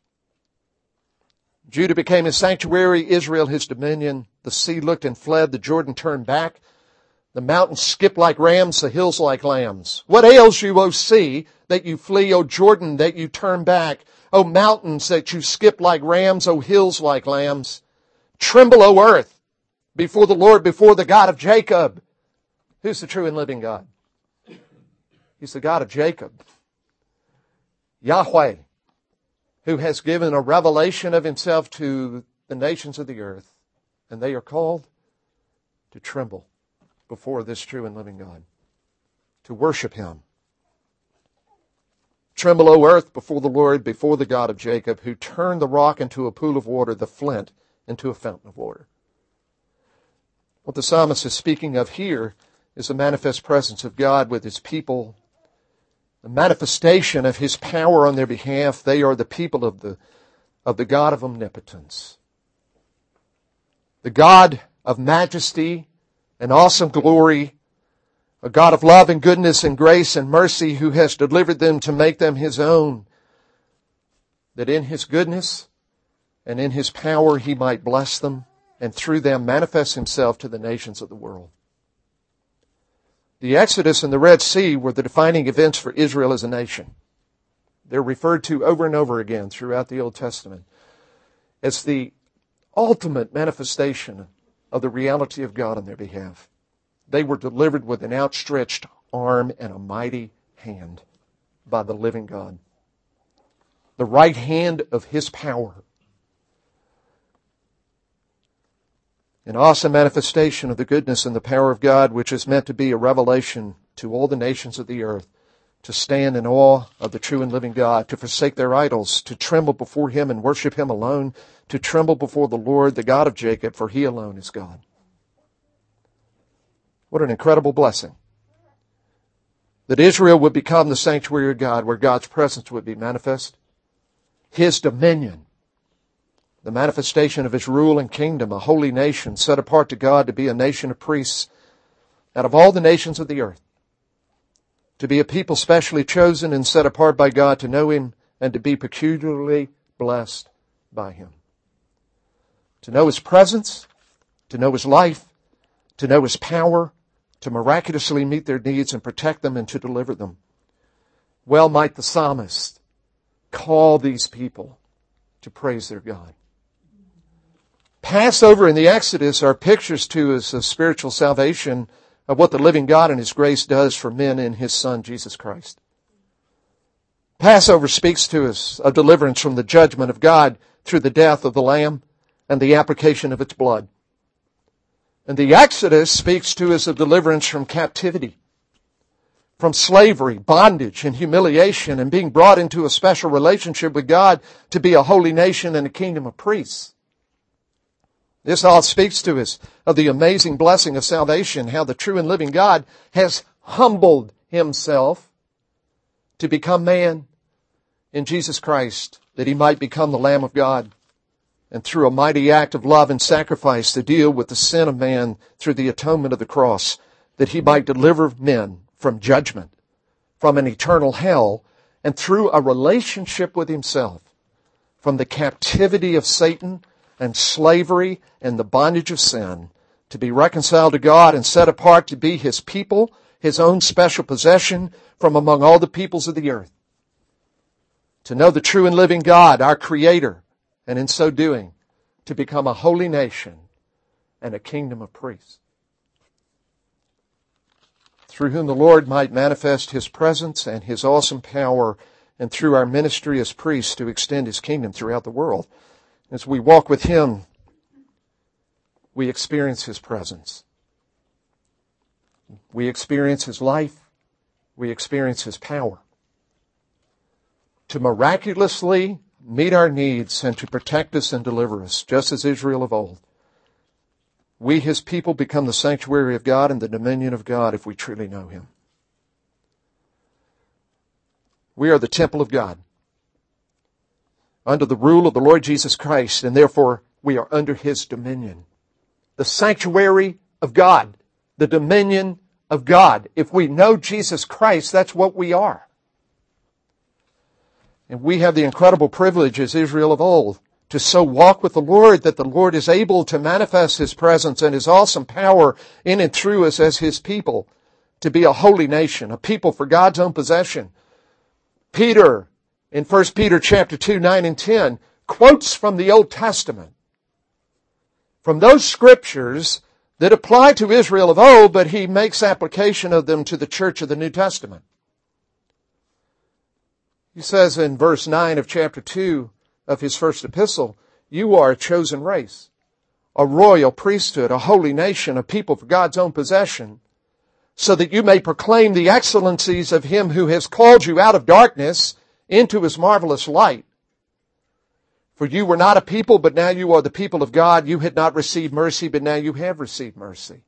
S1: Judah became His sanctuary, Israel His dominion. The sea looked and fled, the Jordan turned back. The mountains skipped like rams, the hills like lambs. What ails you, O sea, that you flee, O Jordan, that you turn back, O mountains, that you skip like rams, O hills like lambs. Tremble, O earth, before the Lord, before the God of Jacob. Who's the true and living God? He's the God of Jacob. Yahweh, who has given a revelation of himself to the nations of the earth. And they are called to tremble before this true and living God, to worship him. Tremble, O earth, before the Lord, before the God of Jacob, who turned the rock into a pool of water, the flint into a fountain of water. What the psalmist is speaking of here is the manifest presence of God with his people, the manifestation of his power on their behalf. They are the people of the God of omnipotence, the God of majesty and awesome glory, a God of love and goodness and grace and mercy, who has delivered them to make them his own, that in his goodness and in his power he might bless them and through them manifest himself to the nations of the world. The Exodus and the Red Sea were the defining events for Israel as a nation. They're referred to over and over again throughout the Old Testament as the ultimate manifestation of the reality of God on their behalf. They were delivered with an outstretched arm and a mighty hand by the living God. The right hand of his power. An awesome manifestation of the goodness and the power of God, which is meant to be a revelation to all the nations of the earth, to stand in awe of the true and living God, to forsake their idols, to tremble before him and worship him alone, to tremble before the Lord, the God of Jacob, for he alone is God. What an incredible blessing. That Israel would become the sanctuary of God, where God's presence would be manifest. His dominion, the manifestation of his rule and kingdom, a holy nation set apart to God to be a nation of priests out of all the nations of the earth. To be a people specially chosen and set apart by God to know him and to be peculiarly blessed by him. To know his presence, to know his life, to know his power, to miraculously meet their needs and protect them and to deliver them. Well might the psalmist call these people to praise their God. Passover and the Exodus are pictures to us of spiritual salvation, of what the living God and his grace does for men in his Son, Jesus Christ. Passover speaks to us of deliverance from the judgment of God through the death of the Lamb and the application of its blood. And the Exodus speaks to us of deliverance from captivity, from slavery, bondage, and humiliation, and being brought into a special relationship with God to be a holy nation and a kingdom of priests. This all speaks to us of the amazing blessing of salvation, how the true and living God has humbled himself to become man in Jesus Christ, that he might become the Lamb of God, and through a mighty act of love and sacrifice to deal with the sin of man through the atonement of the cross, that he might deliver men from judgment, from an eternal hell, and through a relationship with himself, from the captivity of Satan and slavery and the bondage of sin, to be reconciled to God and set apart to be his people, his own special possession from among all the peoples of the earth. To know the true and living God, our Creator, and in so doing, to become a holy nation and a kingdom of priests, through whom the Lord might manifest his presence and his awesome power, and through our ministry as priests to extend his kingdom throughout the world. As we walk with him, we experience his presence. We experience his life. We experience his power to miraculously meet our needs and to protect us and deliver us, just as Israel of old. We, his people, become the sanctuary of God and the dominion of God if we truly know him. We are the temple of God, under the rule of the Lord Jesus Christ, and therefore we are under his dominion. The sanctuary of God, the dominion of God. If we know Jesus Christ, that's what we are. And we have the incredible privilege as Israel of old to so walk with the Lord that the Lord is able to manifest his presence and his awesome power in and through us as his people, to be a holy nation, a people for God's own possession, Peter, in 1 Peter chapter 2, 9 and 10, quotes from the Old Testament, from those scriptures that apply to Israel of old, but he makes application of them to the church of the New Testament. He says in verse 9 of chapter 2 of his first epistle, you are a chosen race, a royal priesthood, a holy nation, a people for God's own possession, so that you may proclaim the excellencies of him who has called you out of darkness into his marvelous light. For you were not a people, but now you are the people of God. You had not received mercy, but now you have received mercy.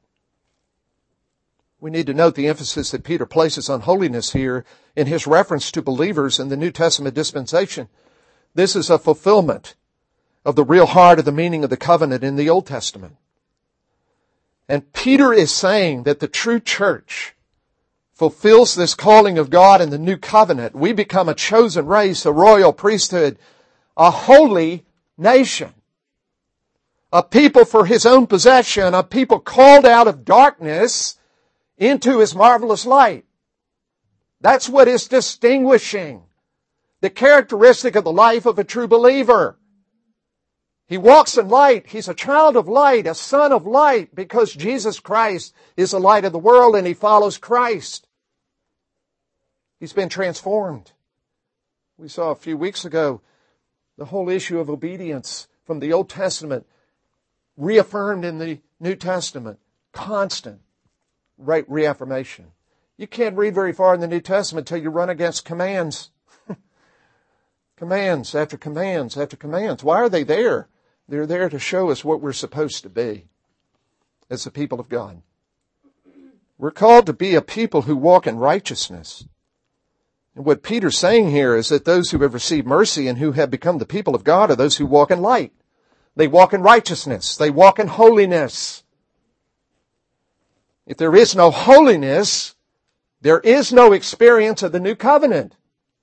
S1: We need to note the emphasis that Peter places on holiness here in his reference to believers in the New Testament dispensation. This is a fulfillment of the real heart of the meaning of the covenant in the Old Testament. And Peter is saying that the true church fulfills this calling of God in the new covenant. We become a chosen race, a royal priesthood, a holy nation, a people for his own possession, a people called out of darkness into his marvelous light. That's what is distinguishing, the characteristic of the life of a true believer. He walks in light. He's a child of light, a son of light, because Jesus Christ is the light of the world and he follows Christ. He's been transformed. We saw a few weeks ago the whole issue of obedience from the Old Testament reaffirmed in the New Testament. Constant reaffirmation. You can't read very far in the New Testament until you run against commands. Commands after commands after commands. Why are they there? They're there to show us what we're supposed to be as the people of God. We're called to be a people who walk in righteousness. And what Peter's saying here is that those who have received mercy and who have become the people of God are those who walk in light. They walk in righteousness. They walk in holiness. If there is no holiness, there is no experience of the new covenant.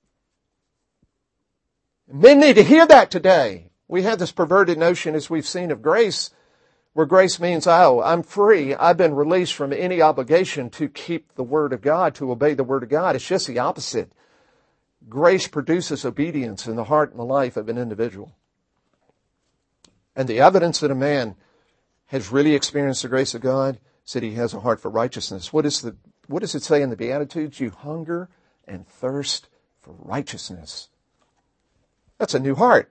S1: Men need to hear that today. We have this perverted notion, as we've seen, of grace, where grace means, oh, I'm free. I've been released from any obligation to keep the Word of God, to obey the Word of God. It's just the opposite. Grace produces obedience in the heart and the life of an individual. And the evidence that a man has really experienced the grace of God is that he has a heart for righteousness. What does it say in the Beatitudes? You hunger and thirst for righteousness. That's a new heart.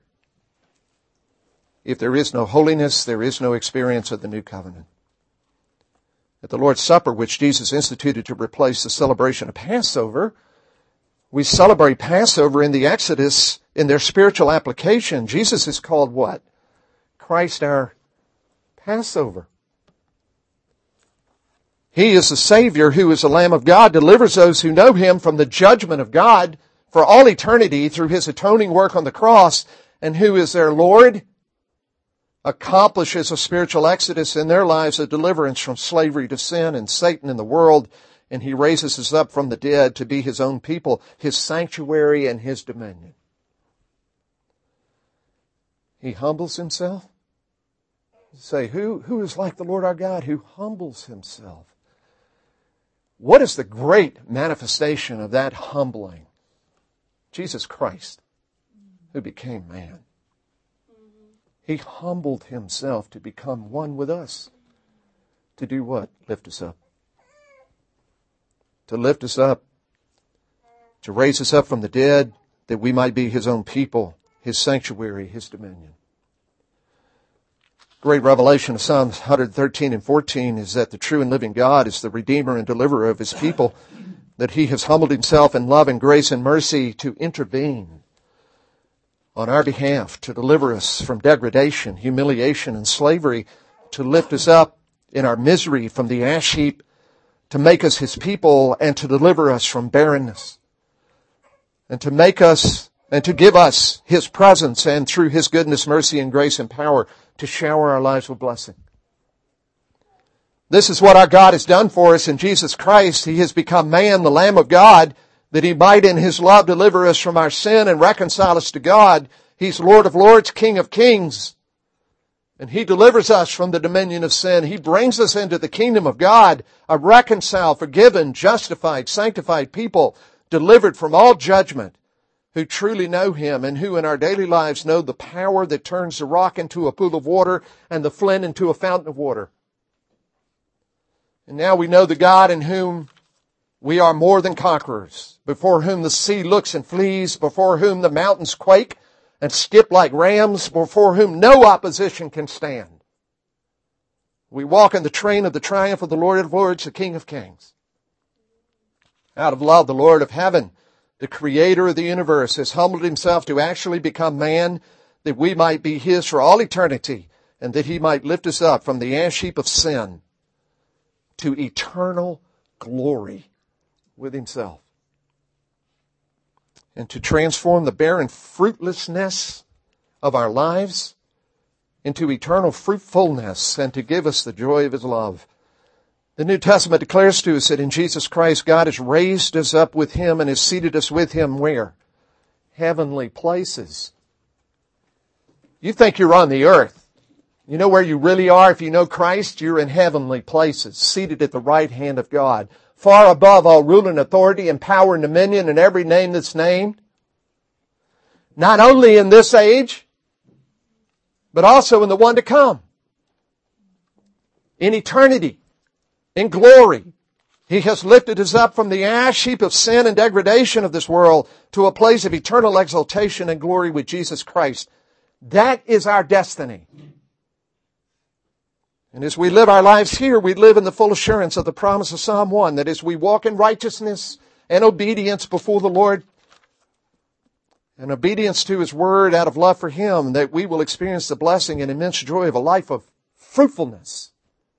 S1: If there is no holiness, there is no experience of the new covenant. At the Lord's Supper, which Jesus instituted to replace the celebration of Passover, we celebrate Passover in the Exodus in their spiritual application. Jesus is called what? Christ our Passover. He is the Savior who is the Lamb of God, delivers those who know Him from the judgment of God for all eternity through His atoning work on the cross, and who is their Lord, accomplishes a spiritual exodus in their lives, a deliverance from slavery to sin and Satan and the world, and He raises us up from the dead to be His own people, His sanctuary and His dominion. He humbles Himself. You say, who is like the Lord our God who humbles Himself? What is the great manifestation of that humbling? Jesus Christ, who became man. He humbled Himself to become one with us. To do what? Lift us up. To lift us up. To raise us up from the dead, that we might be His own people, His sanctuary, His dominion. Great revelation of Psalms 113 and 14 is that the true and living God is the Redeemer and Deliverer of His people, that He has humbled Himself in love and grace and mercy to intervene on our behalf, to deliver us from degradation, humiliation, and slavery, to lift us up in our misery from the ash heap, to make us His people, and to deliver us from barrenness, and to make us and to give us His presence, and through His goodness, mercy, and grace and power, to shower our lives with blessing. This is what our God has done for us in Jesus Christ. He has become man, the Lamb of God, that He might in His love deliver us from our sin and reconcile us to God. He's Lord of Lords, King of Kings. And He delivers us from the dominion of sin. He brings us into the kingdom of God, a reconciled, forgiven, justified, sanctified people, delivered from all judgment, who truly know Him and who in our daily lives know the power that turns the rock into a pool of water and the flint into a fountain of water. And now we know the God in whom we are more than conquerors, before whom the sea looks and flees, before whom the mountains quake and skip like rams, before whom no opposition can stand. We walk in the train of the triumph of the Lord of Lords, the King of Kings. Out of love, the Lord of heaven, the creator of the universe, has humbled Himself to actually become man, that we might be His for all eternity, and that He might lift us up from the ash heap of sin to eternal glory with Himself, and to transform the barren fruitlessness of our lives into eternal fruitfulness, and to give us the joy of His love. The New Testament declares to us that in Jesus Christ, God has raised us up with Him and has seated us with Him where? Heavenly places. You think you're on the earth. You know where you really are if you know Christ? You're in heavenly places, seated at the right hand of God, far above all rule and authority and power and dominion and every name that's named. Not only in this age, but also in the one to come. In eternity, in glory, He has lifted us up from the ash heap of sin and degradation of this world to a place of eternal exaltation and glory with Jesus Christ. That is our destiny. And as we live our lives here, we live in the full assurance of the promise of Psalm 1, that as we walk in righteousness and obedience before the Lord, and obedience to His word out of love for Him, that we will experience the blessing and immense joy of a life of fruitfulness.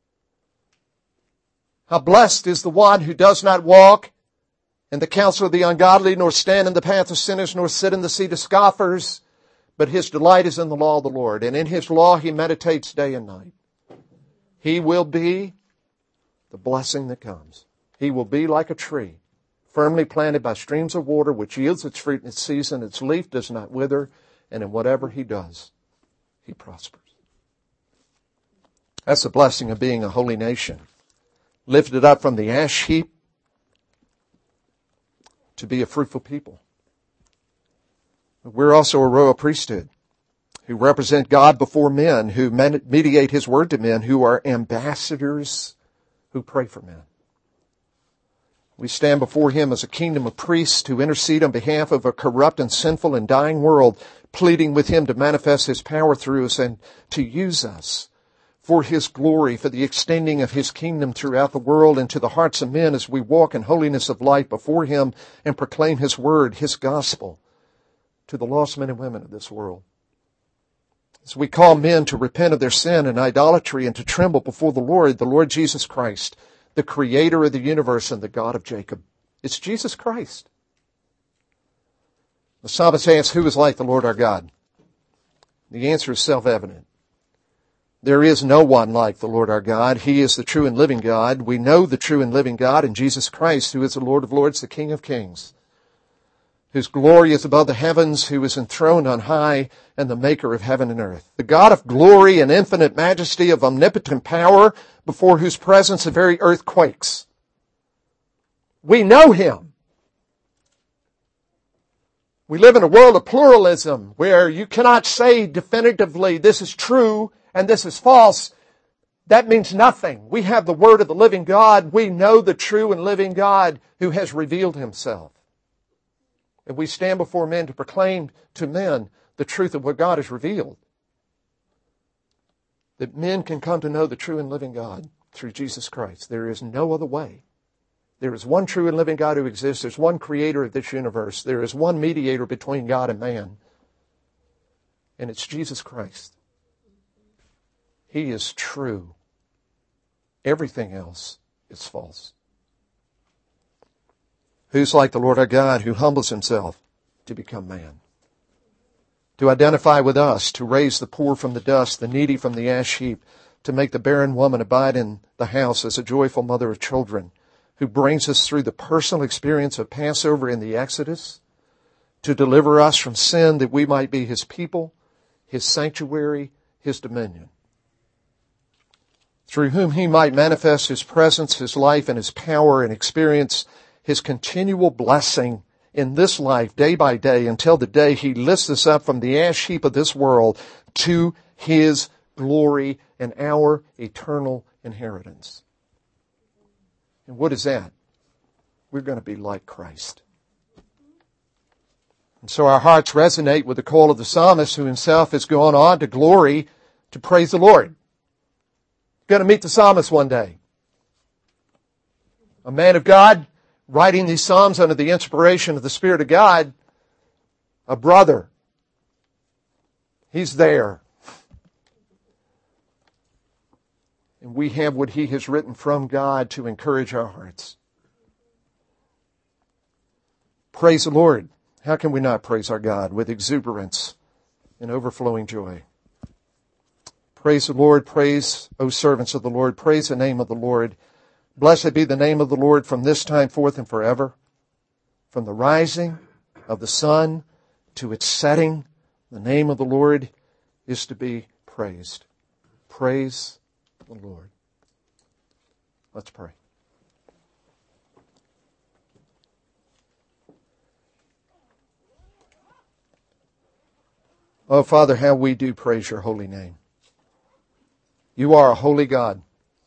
S1: How blessed is the one who does not walk in the counsel of the ungodly, nor stand in the path of sinners, nor sit in the seat of scoffers, but his delight is in the law of the Lord, and in His law he meditates day and night. He will be the blessing that comes. He will be like a tree, firmly planted by streams of water, which yields its fruit in its season. Its leaf does not wither, and in whatever he does, he prospers. That's the blessing of being a holy nation, lifted up from the ash heap to be a fruitful people. We're also a royal priesthood, who represent God before men, who mediate His word to men, who are ambassadors who pray for men. We stand before Him as a kingdom of priests who intercede on behalf of a corrupt and sinful and dying world, pleading with Him to manifest His power through us and to use us for His glory, for the extending of His kingdom throughout the world and to the hearts of men as we walk in holiness of life before Him and proclaim His word, His gospel, to the lost men and women of this world. As we call men to repent of their sin and idolatry and to tremble before the Lord Jesus Christ, the creator of the universe and the God of Jacob. It's Jesus Christ. The psalmist asks, who is like the Lord our God? The answer is self-evident. There is no one like the Lord our God. He is the true and living God. We know the true and living God in Jesus Christ, who is the Lord of Lords, the King of Kings, whose glory is above the heavens, who is enthroned on high, and the maker of heaven and earth. The God of glory and infinite majesty, of omnipotent power, before whose presence the very earth quakes. We know Him. We live in a world of pluralism where you cannot say definitively this is true and this is false. That means nothing. We have the word of the living God. We know the true and living God who has revealed Himself. And we stand before men to proclaim to men the truth of what God has revealed. That men can come to know the true and living God through Jesus Christ. There is no other way. There is one true and living God who exists. There's one creator of this universe. There is one mediator between God and man. And it's Jesus Christ. He is true. Everything else is false. Who's like the Lord our God, who humbles Himself to become man? To identify with us, to raise the poor from the dust, the needy from the ash heap, to make the barren woman abide in the house as a joyful mother of children, who brings us through the personal experience of Passover in the Exodus, to deliver us from sin that we might be His people, His sanctuary, His dominion, through whom He might manifest His presence, His life, and His power, and experience His continual blessing in this life day by day until the day He lifts us up from the ash heap of this world to His glory and our eternal inheritance. And what is that? We're going to be like Christ. And so our hearts resonate with the call of the psalmist, who himself has gone on to glory to praise the Lord. Going to meet the psalmist one day. A man of God writing these psalms under the inspiration of the Spirit of God. A brother. He's there. And we have what he has written from God to encourage our hearts. Praise the Lord. How can we not praise our God with exuberance and overflowing joy? Praise the Lord. Praise, O servants of the Lord. Praise the name of the Lord. Blessed be the name of the Lord from this time forth and forever. From the rising of the sun to its setting, the name of the Lord is to be praised. Praise the Lord. Let's pray. Oh, Father, how we do praise your holy name. You are a holy God.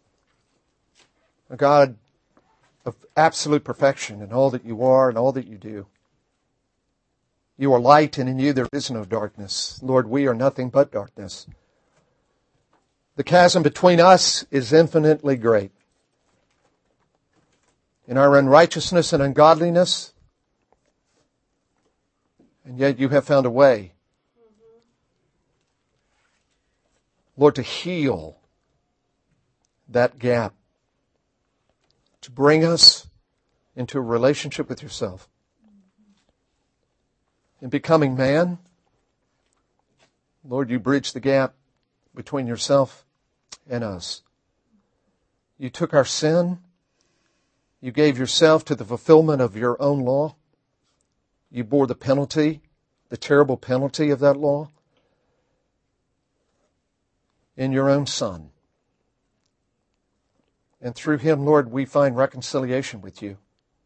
S1: A God of absolute perfection in all that you are and all that you do. You are light, and in you there is no darkness. Lord, we are nothing but darkness. The chasm between us is infinitely great. In our unrighteousness and ungodliness, and yet you have found a way, Lord, to heal that gap, to bring us into a relationship with yourself. In becoming man, Lord, you bridge the gap between yourself and us. You took our sin. You gave yourself to the fulfillment of your own law. You bore the penalty, the terrible penalty of that law, in your own Son. And through Him, Lord, we find reconciliation with you.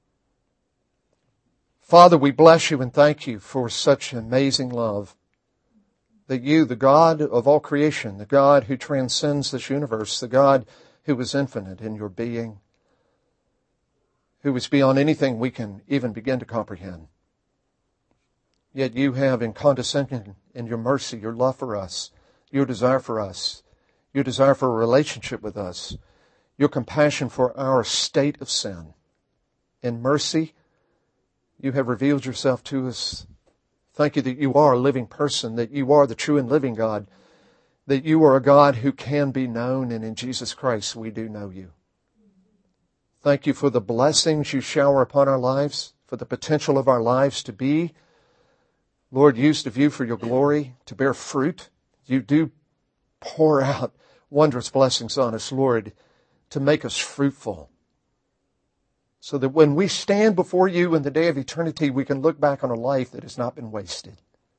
S1: Father, we bless you and thank you for such amazing love, that you, the God of all creation, the God who transcends this universe, the God who is infinite in your being, who is beyond anything we can even begin to comprehend. Yet you have, in condescension, in your mercy, your love for us, your desire for us, your desire for a relationship with us, your compassion for our state of sin. In mercy, you have revealed yourself to us. Thank you that you are a living person, that you are the true and living God, that you are a God who can be known, and in Jesus Christ we do know you. Thank you for the blessings you shower upon our lives, for the potential of our lives to be, Lord, used of you for your glory, to bear fruit. You do pour out wondrous blessings on us, Lord, to make us fruitful, so that when we stand before you in the day of eternity, we can look back on a life that has not been wasted.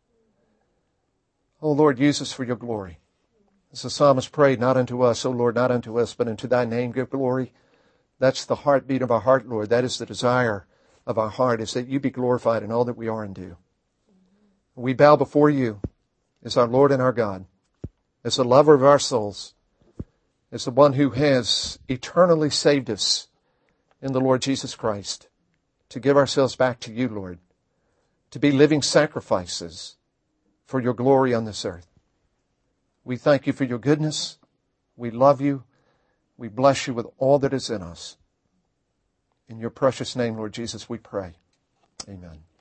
S1: Oh, Lord, use us for your glory. As the psalmist prayed, not unto us, O Lord, not unto us, but unto thy name give glory. That's the heartbeat of our heart, Lord. That is the desire of our heart, is that you be glorified in all that we are and do. We bow before you as our Lord and our God, as the lover of our souls, as the one who has eternally saved us in the Lord Jesus Christ, to give ourselves back to you, Lord, to be living sacrifices for your glory on this earth. We thank you for your goodness. We love you. We bless you with all that is in us. In your precious name, Lord Jesus, we pray. Amen.